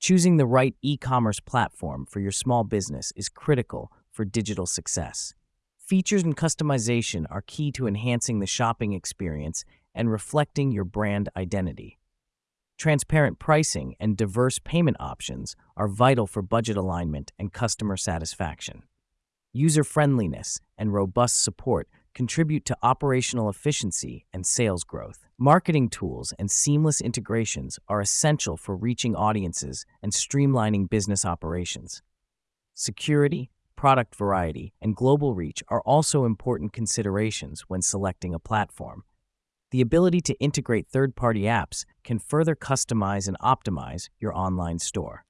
Choosing the right e-commerce platform for your small business is critical for digital success. Features and customization are key to enhancing the shopping experience and reflecting your brand identity. Transparent pricing and diverse payment options are vital for budget alignment and customer satisfaction. User-friendliness and robust support contribute to operational efficiency and sales growth. Marketing tools and seamless integrations are essential for reaching audiences and streamlining business operations. Security, product variety, and global reach are also important considerations when selecting a platform. The ability to integrate third-party apps can further customize and optimize your online store.